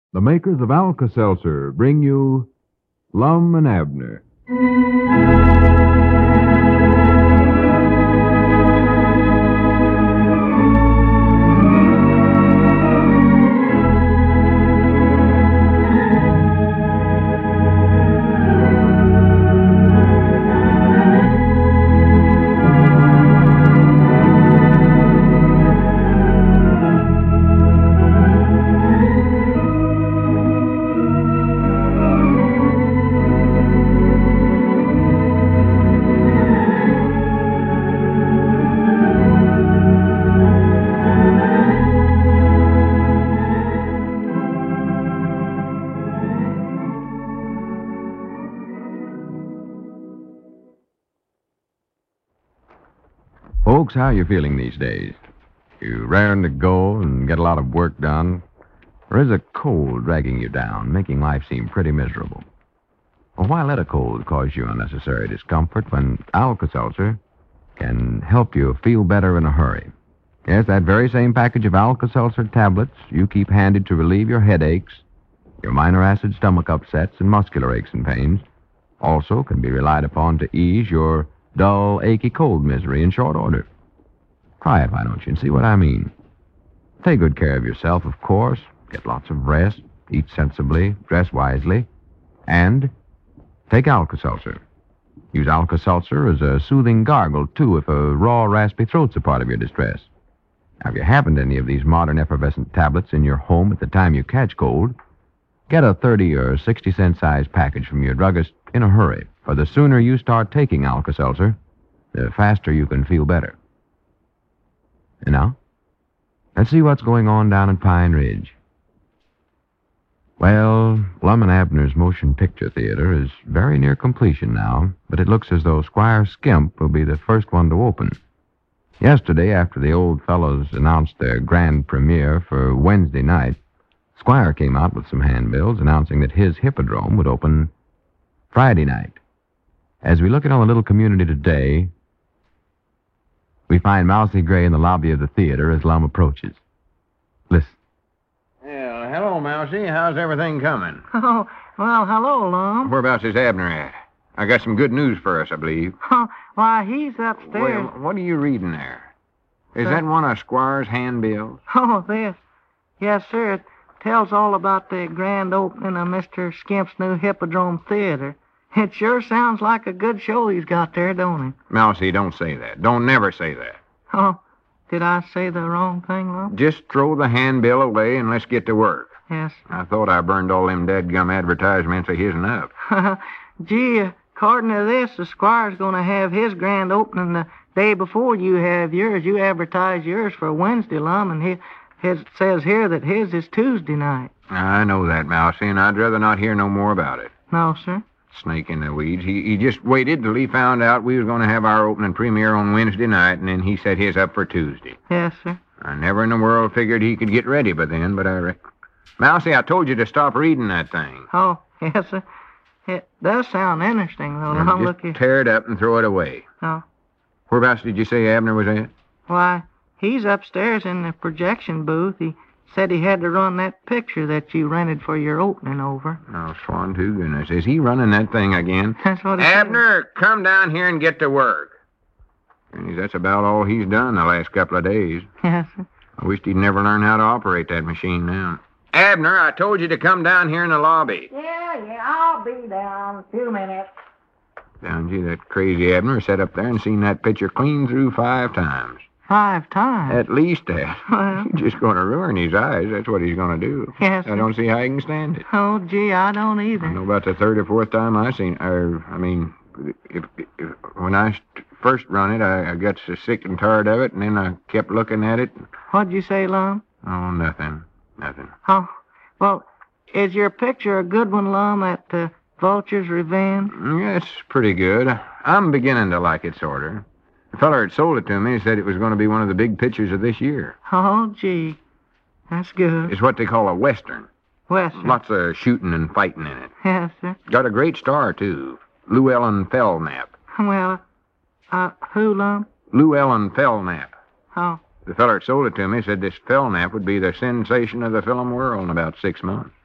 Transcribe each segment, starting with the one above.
The makers of Alka-Seltzer bring you Lum and Abner. Folks, how you feeling these days? You raring to go and get a lot of work done? Or is a cold dragging you down, making life seem pretty miserable? Well, why let a cold cause you unnecessary discomfort when Alka-Seltzer can help you feel better in a hurry? Yes, that very same package of Alka-Seltzer tablets you keep handed to relieve your headaches, your minor acid stomach upsets, and muscular aches and pains also can be relied upon to ease your dull, achy cold misery in short order. Try it, why don't you, and see what I mean. Take good care of yourself, of course. Get lots of rest, eat sensibly, dress wisely, and take Alka-Seltzer. Use Alka-Seltzer as a soothing gargle, too, if a raw, raspy throat's a part of your distress. Now, if you happen to any of these modern effervescent tablets in your home at the time you catch cold, get a 30 or 60-cent size package from your druggist in a hurry. For the sooner you start taking Alka-Seltzer, the faster you can feel better. And now, let's see what's going on down at Pine Ridge. Well, Lum and Abner's Motion Picture Theater is very near completion now, but it looks as though Squire Skimp will be the first one to open. Yesterday, after the old fellows announced their grand premiere for Wednesday night, Squire came out with some handbills announcing that his Hippodrome would open Friday night. As we look at our little community today, we find Mousy Gray in the lobby of the theater as Lum approaches. Listen. Yeah, hello, Mousy. How's everything coming? Oh, well, hello, Lum. Whereabouts is Abner at? I got some good news for us, I believe. Why, he's upstairs. Well, what are you reading there? Is that one of Squire's handbills? Oh, this. Yes, sir. It tells all about the grand opening of Mr. Skimp's new Hippodrome Theater. It sure sounds like a good show he's got there, don't it? Mousy, don't say that. Don't never say that. Oh, did I say the wrong thing, Lum? Just throw the handbill away and let's get to work. Yes. I thought I burned all them dadgum advertisements of his'n up. Gee, according to this, the Squire's going to have his grand opening the day before you have yours. You advertise yours for Wednesday, Lum, and it says here that his is Tuesday night. I know that, Mousy, and I'd rather not hear no more about it. No, sir. Snake in the weeds. He just waited till he found out we was going to have our opening premiere on Wednesday night, and then he set his up for Tuesday. Yes, sir. I never in the world figured he could get ready by then, but Mousy, I told you to stop reading that thing. Oh, yes, sir. It does sound interesting, though. Now, Look just here. tear it up and throw it away. Oh. Whereabouts did you say Abner was at? Why, he's upstairs in the projection booth. He said he had to run that picture that you rented for your opening over. Oh, swan to goodness. Is he running that thing again? That's what he Abner, come down here and get to work. And that's about all he's done the last couple of days. said. Yes, sir. I wished he'd never learn how to operate that machine now. Abner, I told you to come down here in the lobby. Yeah, I'll be down in a few minutes. Down, gee, that crazy Abner sat up there and seen that picture clean through 5 times. 5 times? At least that. Well. He's just going to ruin his eyes. That's what he's going to do. Yes, I sir. don't see how he can stand it. Oh, gee, I don't either. I know about the 3rd or 4th time I seen if when I first run it, I got so sick and tired of it, and then I kept looking at it. What'd you say, Lum? Oh, nothing. Oh, well, is your picture a good one, Lum, at Vulture's Revenge? Yeah, it's pretty good. I'm beginning to like it, sort of. The feller that sold it to me said it was going to be one of the big pictures of this year. Oh, gee. That's good. It's what they call a Western. Western. Lots of shooting and fighting in it. Yes, sir. Got a great star, too. Llewellyn Fellnap. Well, who, Lum? Llewellyn Fellnap. Oh. The feller that sold it to me said this Fellnap would be the sensation of the film world in about 6 months.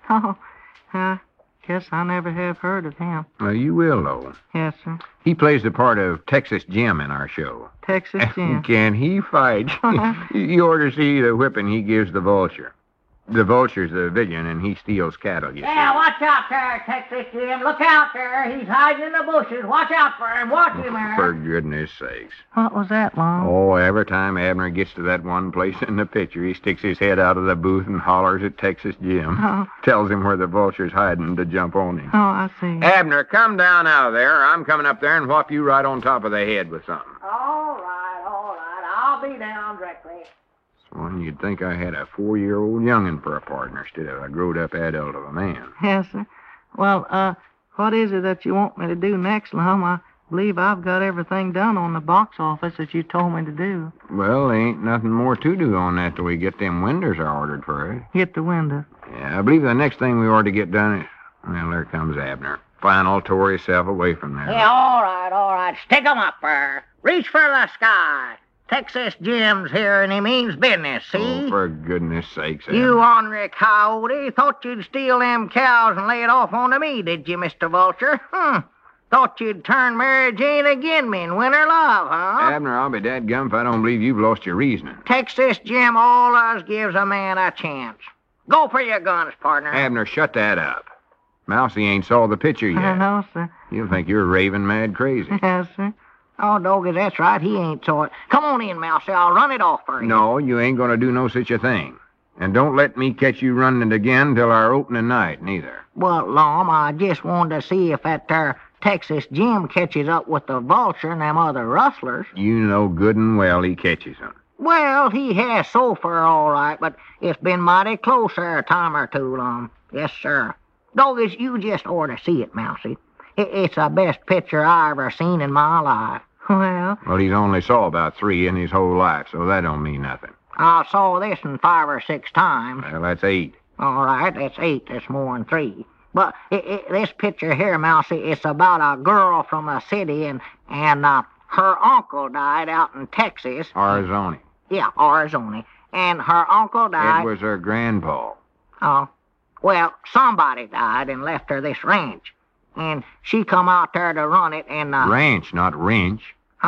Oh, I guess I never have heard of him. Well, you will, though. Yes, sir. He plays the part of Texas Jim in our show. Texas Jim. Can he fight? You ought to see the whipping he gives the vulture. The vulture's the villain, and he steals cattle, you Yeah, see. watch out there, Texas Jim. Look out there. He's hiding in the bushes. Watch out for him. Watch him there. For goodness sakes. What was that, Lon? Oh, every time Abner gets to that one place in the picture, he sticks his head out of the booth and hollers at Texas Jim. Oh. Tells him where the vulture's hiding to jump on him. Oh, I see. Abner, come down out of there. I'm coming up there and whop you right on top of the head with something. All right, all right. I'll be down directly. One, you'd think I had a 4-year-old young'un for a partner instead of a growed-up adult of a man. Yes, sir. Well, what is it that you want me to do next, Lum? I believe I've got everything done on the box office that you told me to do. Well, there ain't nothing more to do on that till we get them windows ordered first. Get the window. Yeah, I believe the next thing we ought to get done is... Well, there comes Abner. Final tore himself away from there. Yeah, all right. Stick 'em up there. Reach for the sky. Texas Jim's here, and he means business, see? Oh, for goodness sakes, Abner. You ornery coyote, thought you'd steal them cows and lay it off onto me, did you, Mr. Vulture? Thought you'd turn Mary Jane agin me and win her love, huh? Abner, I'll be dadgum if I don't believe you've lost your reasoning. Texas Jim always gives a man a chance. Go for your guns, partner. Abner, shut that up. Mousy ain't saw the picture I yet. know, sir. He'll think you're raving mad crazy. Yes, sir. Oh, doggy, that's right. He ain't saw it. Come on in, Mousy. I'll run it off for you. No, you ain't gonna do no such a thing. And don't let me catch you running it again till our opening night, neither. Well, Lom, I just wanted to see if that there Texas Jim catches up with the Vulture and them other rustlers. You know good and well he catches them. Well, he has so far, all right, but it's been mighty close there a time or two, Lom. Yes, sir. Doggies, you just ought to see it, Mousy. It's the best picture I ever seen in my life. Well, Well, he's only saw about 3 in his whole life, so that don't mean nothing. I saw this in 5 or 6 times. Well, that's 8. All right, that's 8. That's more than 3. But this picture here, Mousy, it's about a girl from a city, and her uncle died out in Texas. Arizona. Yeah, Arizona. And her uncle died. It was her grandpa. Oh, well, somebody died and left her this ranch. And she come out there to run it, and, Ranch, not wrench.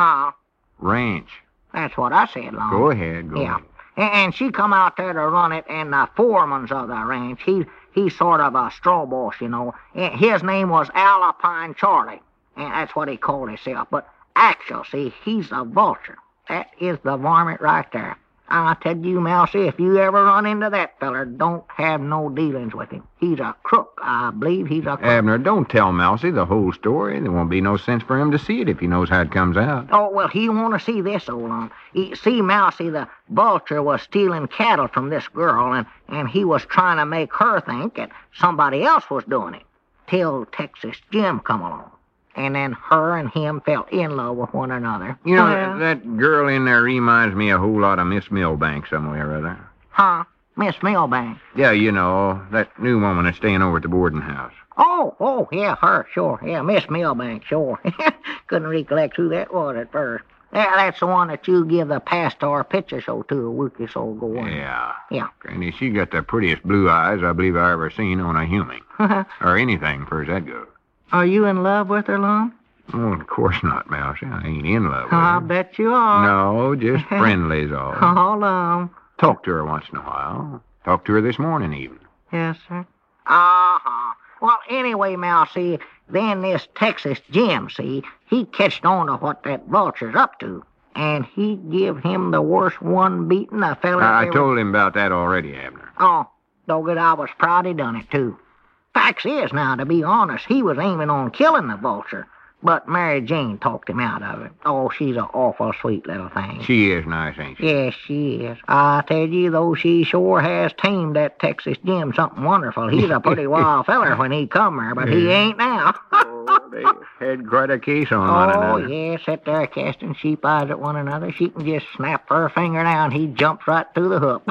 Ranch. That's what I said, Long. Go ahead, go Yeah. ahead. And she come out there to run it, and the foreman's of the ranch, he's sort of a straw boss, you know. And his name was Alpine Charlie, and that's what he called himself. But actually, see, he's a vulture. That is the varmint right there. I tell you, Mousy, if you ever run into that feller, don't have no dealings with him. He's a crook. I believe he's a crook. Abner, don't tell Mousy the whole story. There won't be no sense for him to see it if he knows how it comes out. Oh, well, he want to see this, old on. See, Mousy, the vulture was stealing cattle from this girl, and he was trying to make her think that somebody else was doing it, till Texas Jim come along. And then her and him fell in love with one another. You know, Yeah. that girl in there reminds me a whole lot of Miss Milbank somewhere or other. Huh? Miss Milbank. Yeah, you know, that new woman that's staying over at the boarding house. Oh, yeah, her, sure. Yeah, Miss Milbank, sure. Couldn't recollect who that was at first. Yeah, that's the one that you give the pastor picture show to a week or so ago. wasn't it? Yeah. Yeah. Granny, she got the prettiest blue eyes I believe I ever seen on a human. Or anything, far as that goes. are you in love with her, Lum? Oh, of course not, Mousy. I ain't in love with I her. bet you are. No, just friendly's all. Oh, Lum. Talk to her once in a while. Talked to her this morning even. Yes, sir. Uh-huh. Well, anyway, Mousy, then this Texas Jim, see, he catched on to what that vulture's up to. And he give him the worst one beating a fella I ever... told him about that already, Abner. Oh, doggone, I was proud he done it, too. Facts is, now, to be honest, he was aiming on killing the vulture. But Mary Jane talked him out of it. Oh, she's an awful sweet little thing. She is nice, ain't she? Yes, she is. I tell you, though, she sure has tamed that Texas Jim something wonderful. He's a pretty wild feller when he come there, but he ain't now. Oh, they had quite a case on one Oh, another. yeah, sit there casting sheep eyes at one another. She can just snap her finger down. He jumps right through the hook.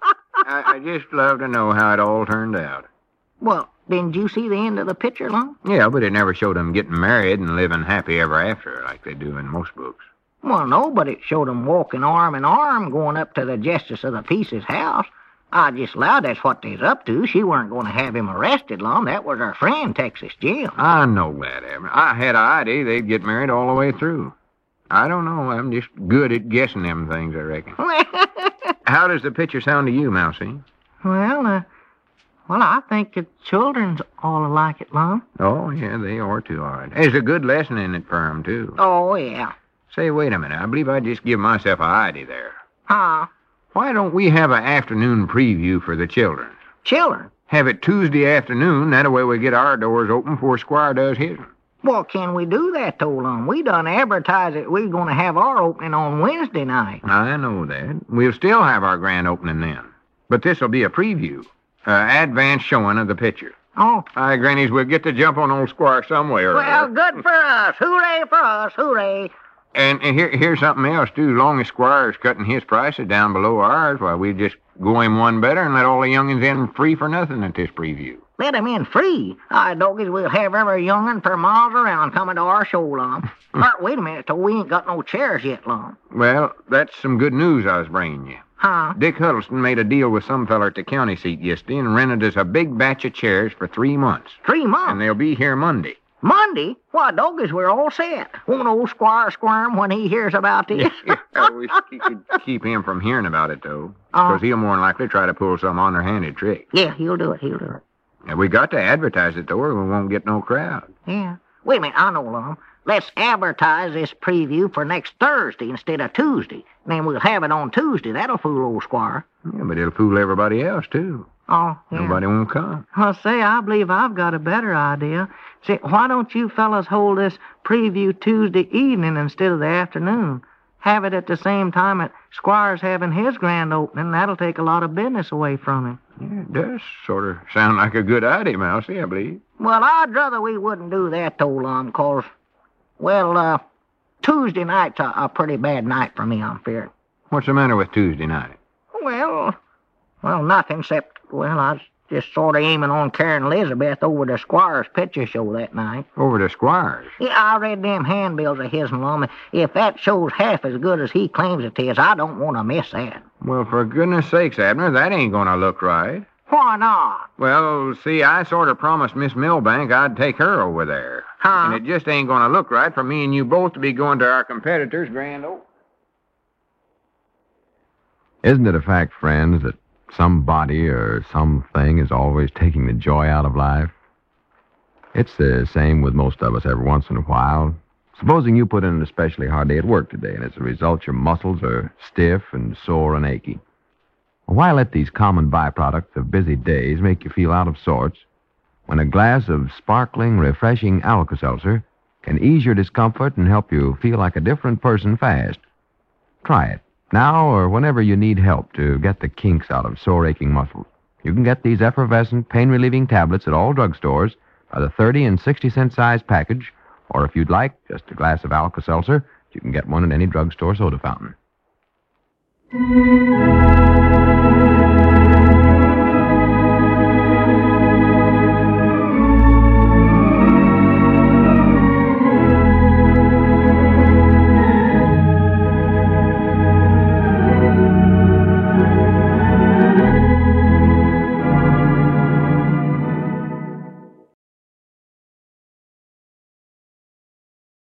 I just love to know how it all turned out. Well, didn't you see the end of the picture, Lum? Yeah, but it never showed them getting married and living happy ever after like they do in most books. Well, no, but it showed 'em walking arm in arm going up to the Justice of the Peace's house. I just allowed that's what they's up to. She weren't going to have him arrested, Lum. That was our friend, Texas Jim. I know that, Abner. I had an idea they'd get married all the way through. I don't know. I'm just good at guessing them things, I reckon. How does the picture sound to you, Mousie? Well, I think the children's all like it, Lum. Oh, yeah, they are too, all right. There's a good lesson in it for 'em, too. Oh, yeah. Say, wait a minute. I believe I just give myself an idea there. Huh? Why don't we have an afternoon preview for the children? Children? Have it Tuesday afternoon. That way we get our doors open before Squire does his. Well, can we do that, though, Lum? We done advertised that we're going to have our opening on Wednesday night. I know that. We'll still have our grand opening then. But this'll be a preview. Advance showing of the picture. Oh. Aye, Grannies, we'll get the jump on old Squire some way or Well, other. good for us. Hooray for us. Hooray. And here's something else, too. Long as Squire's cutting his prices down below ours, why, we just go him one better and let all the young'uns in free for nothing at this preview. Let 'em in free. Aye, doggies, we'll have every young'un for miles around coming to our show, Lum. Wait a minute, though. We ain't got no chairs yet, Lum. Well, that's some good news I was bringing you. Huh? Dick Huddleston made a deal with some feller at the county seat yesterday and rented us a big batch of chairs for 3 months. 3 months? And they'll be here Monday. Monday? Why, doggies, we're all set. Won't old Squire squirm when he hears about this? I wish he could keep him from hearing about it, though. Because he'll more than likely try to pull some underhanded trick. Yeah, he'll do it. He'll do it. And we got to advertise it, though, or we won't get no crowd. Yeah. Wait a minute, I know, Lum. Let's advertise this preview for next Thursday instead of Tuesday. Then we'll have it on Tuesday. That'll fool old Squire. Yeah, but it'll fool everybody else, too. Oh, yeah. Nobody won't come. Well, say, I believe I've got a better idea. See, why don't you fellas hold this preview Tuesday evening instead of the afternoon? Have it at the same time that Squire's having his grand opening. That'll take a lot of business away from him. Yeah, it does sort of sound like a good idea, Mousie, I believe. Well, I'd rather we wouldn't do that, though, Lum, 'cause, well, Tuesday night's a pretty bad night for me, I'm fearing. What's the matter with Tuesday night? Well, nothing except, well, I was just sort of aiming on carrying Elizabeth over to Squire's picture show that night. Over to Squire's. Yeah, I read them handbills of his, Lum. If that show's half as good as he claims it is, I don't want to miss that. Well, for goodness sakes, Abner, that ain't gonna look right. Why not? Well, see, I sort of promised Miss Milbank I'd take her over there. Huh? And it just ain't gonna look right for me and you both to be going to our competitor's grand opening. Isn't it a fact, friends, that somebody or something is always taking the joy out of life? It's the same with most of us every once in a while. Supposing you put in an especially hard day at work today, and as a result your muscles are stiff and sore and achy. Well, why let these common byproducts of busy days make you feel out of sorts when a glass of sparkling, refreshing Alka-Seltzer can ease your discomfort and help you feel like a different person fast? Try it. Now or whenever you need help to get the kinks out of sore, aching muscles. You can get these effervescent, pain-relieving tablets at all drugstores by the 30 and 60-cent size package, or if you'd like, just a glass of Alka-Seltzer, you can get one at any drugstore soda fountain.